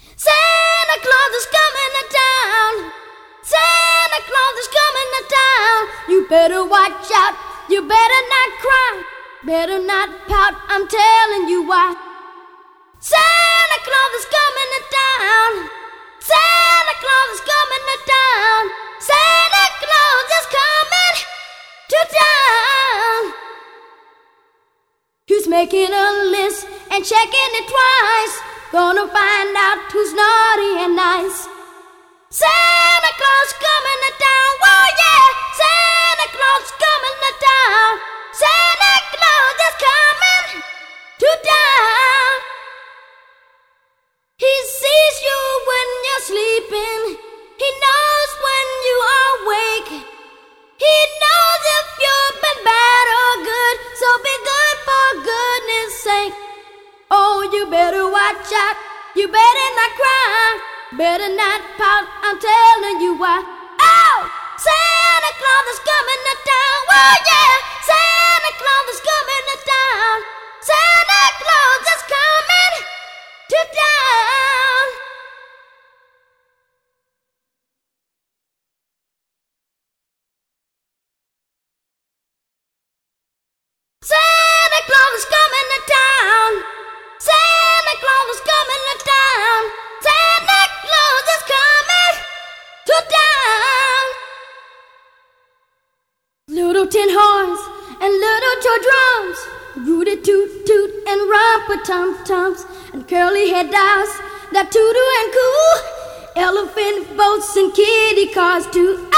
Santa Claus is coming to town. Santa Claus is coming to town. You better watch out. You better not cry. Better not pout. I'm telling you why. Santa Claus is coming to town. Santa Claus is coming to town. Santa Claus is coming to town. Who's making a list and checking it twice? Gonna find out who's naughty and nice. Santa Claus coming to town. Whoa, yeah! Santa Claus coming to town. Santa Claus is coming to town. He sees you when you're sleeping. He knows when you are awake. He knows if you've been bad or good. So be good for goodness sake. Oh, you better watch out. You better not cry. Better not pout. I'm telling you why. Oh, Santa Claus is coming to town. Oh, yeah. Santa Claus is coming to town. Santa Claus is coming to town. Santa Claus is coming to town. Santa Claus is coming to town. Santa Claus is coming to town. Little tin horns and little toy drums, rooty toot toot and romper tum tums, and curly head dolls that toodle and coo, elephant boats and kitty cars too.